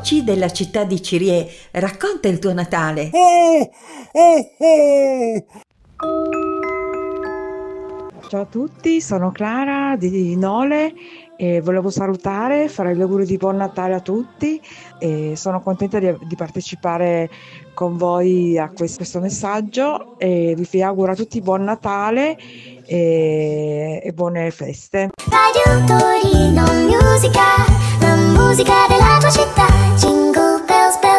Cici della città di Cirie, racconta il tuo Natale. Ciao a tutti, sono Clara di Nole e volevo salutare, fare gli auguri di buon Natale a tutti e sono contenta di partecipare con voi a questo messaggio e vi auguro a tutti buon Natale e buone feste. Radio Torino Musica, la musica della tua città. Jingle bells, bells.